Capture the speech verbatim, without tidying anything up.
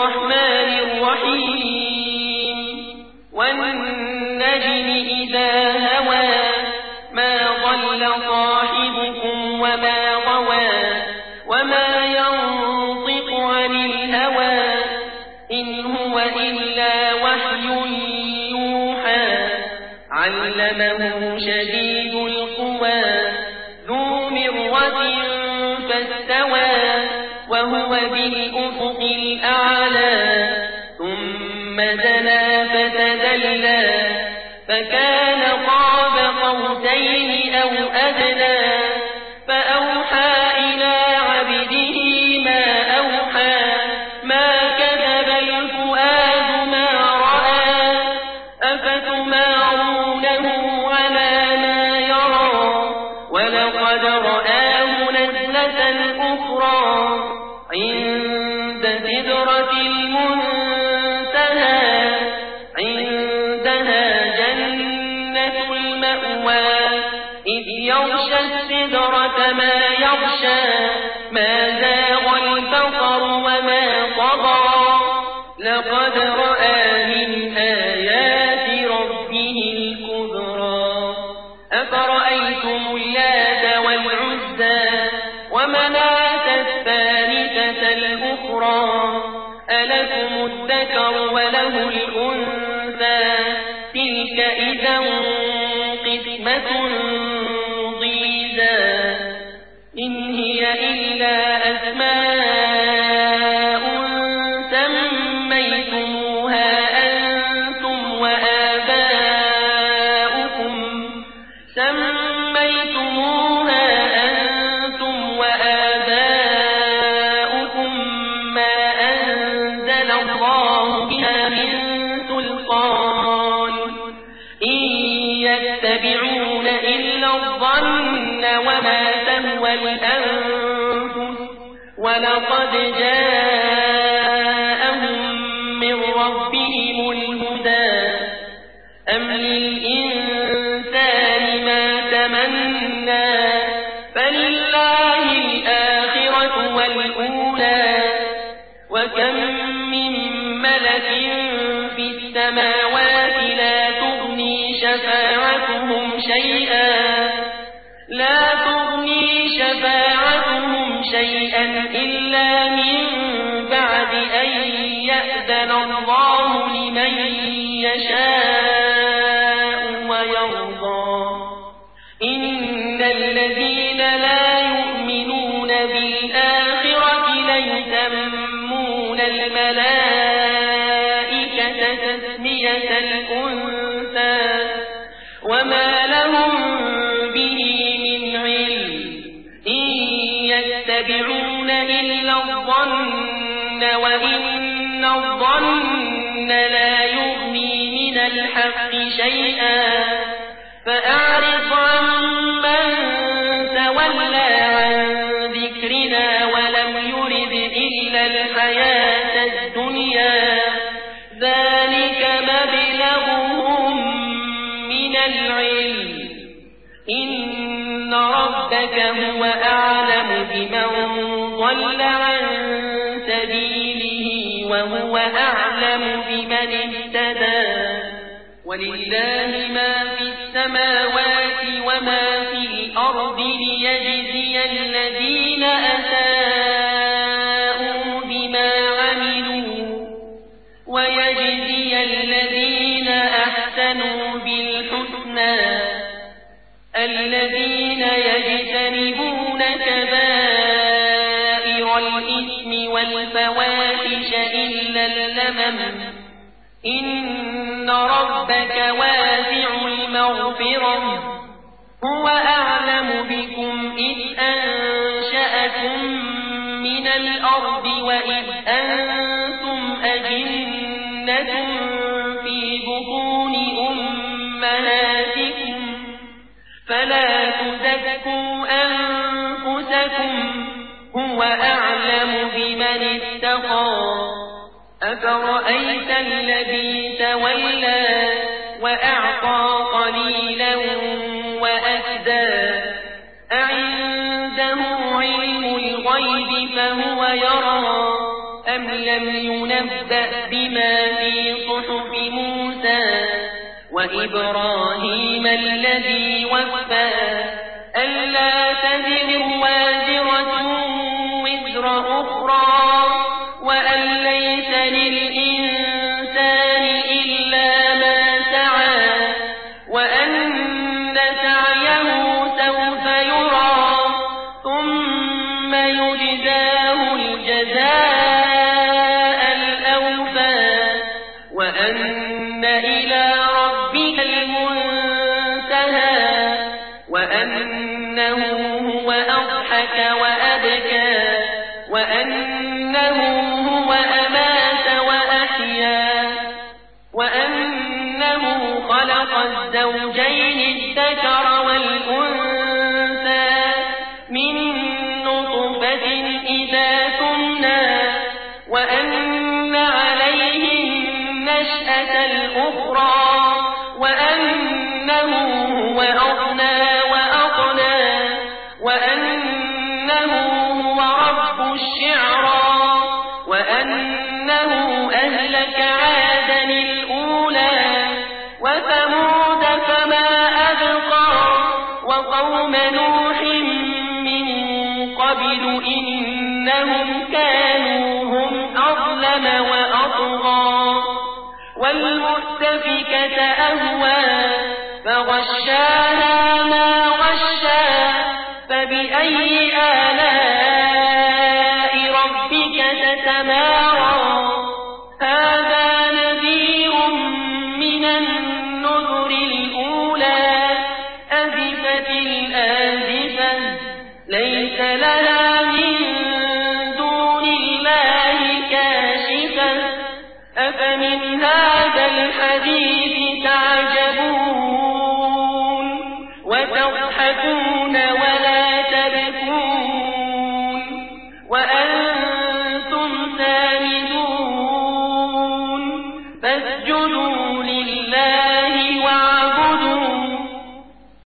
الرحمن الرحيم والنجم إذا هوى ما ضل صاحبكم وما غوى وما ينطق عن الهوى إن هو إلا وحي يوحى علمه شديد القوى ذو مرة فاستوى وهو بالأفق الأعلى ثم دنا فتدلى فكان قاب قوسين أو أدنى فأوحى إلى عبده ما أوحى ما كذب الفؤاد ما رأى أفتمارونه على ما يرى ولقد رآه نزلة أخرى عند سدرة المنتهى عندها جنة المأوى إذ يغشى السدرة ما يغشى ما زاغ البصر وما طغى لقد رأى من آيات ربه الكبرى أفرأيتم اللات والعزى ومناة الثالثة الأخرى ألكم الذكر وله الأنثى تلك إذا قسمة ضيزى إن هي إلا أسماء سميتموها أنتم وآباؤكم سميتموها أنتم وآباؤكم ما أنزل الله بها من سلطان إن يتبعون إلا الظن وما تهوى الأنفس ولقد جاءهم من ربهم الهدى أم للإنسان ما تمنى فلله الآخرة والأولى وكم من ملك في السماوات لا تغني شفاعتهم شيئا لا تغني شفاعتهم شيئا إلا من بعد أن يأذن الله لمن يشاء ويرضى إن الذين لا يؤمنون بالآخرة ليسمون الملائكة تسمية الأنثى وما لهم به من علم إن يتبعون إلا الظن وإن الظن لا يغني من الحق شيئا فأعرض عمن تولى عن ذكرنا ولم يرد إلا الحياة الدنيا ذلك مبلغهم من العلم إن ربك هو أعلم بمن ضل عن سبيله وهو أعلم بمن اهتدى ولله ما في السماوات وما في الأرض ليجزي الذين أساءوا بما عملوا ويجزي الذين أحسنوا بالحسنى الذين يجتنبون كبائر الإثم والفواحش إلا اللمم إن ربك واسع المغفرة هو أعلم بكم إذ أنشأكم من الأرض وإذ أنتم أجنة في بطون أمهاتكم فلا تزكوا أنفسكم هو أعلم بمن اتقى أفرأيت الذي تولى وأعطى قليلا وأكدى أعنده علم الغيب فهو يرى أم لم ينزل يُنَبَّأْ بِمَا فِي صُحُفِ مُوسَى وَإِبْرَاهِيمَ الَّذِي وَفَّى أَلَّا تَزِرُ وَازِرَةٌ وِزْرَ أُخْرَىٰ وَأَن لَّيْسَ لِلْإِنسَانِ إِلَّا مَا سَعَىٰ وَأَنَّ سَعْيَهُ سَوْفَ يُرَىٰ ثُمَّ يُجْزَاهُ الْجَزَاءَ الْأَوْفَىٰ وَأَنَّ إِلَىٰ رَبِّكَ الْمُنتَهَىٰ وَأَنَّهُ هُوَ أَضْحَكَ وَأَبْكَىٰ وَأَنَّهُ هُوَ أَمَاتَ وَأَحْيَا وَأَنَّهُ خَلَقَ الزَّوْجَيْنِ الذَّكَرَ وَالْأُنثَىٰ مِن نُّطْفَةٍ إِذَا تُمْنَىٰ وَأَنَّ عَلَيْهِ النَّشْأَةَ الْأُخْرَىٰ وَأَنَّهُ هُوَ أَغْنَىٰ وَأَقْنَىٰ وَأَنَّهُ هُوَ رَبُّ الشِّعْرَىٰ وَأَنَّهُ أَهْلَكَ عَادًا الْأُولَىٰ وَثَمُودَ فَمَا أَبْقَىٰ وَقَوْمَ نُوحٍ مِّن قَبْلُ إِنَّهُمْ كَانُوا هُمْ أَظْلَمَ وَأَطْغَىٰ وَالْمُؤْتَفِكَةَ أَهْوَىٰ فَغَشَّاهَا مَا غَشَّىٰ فَبِأَيِّ آلَاءِ رَبِّكَ تَتَمَارَىٰ هَٰذَا نَذِيرٌ مِّنَ النُّذُرِ الْأُولَىٰ أَزِفَتِ الْآزِفَةُ لَيْسَ لَهَا مِن دُونِ اللَّهِ كَاشِفَةٌ أَفَمِنْ هَٰذَا الْحَدِيثِ تَعْجَبُونَ وَتَضْحَكُونَ وَلَا تَبْكُونَ وَأَنتُمْ سَامِدُونَ فَاسْجُدُوا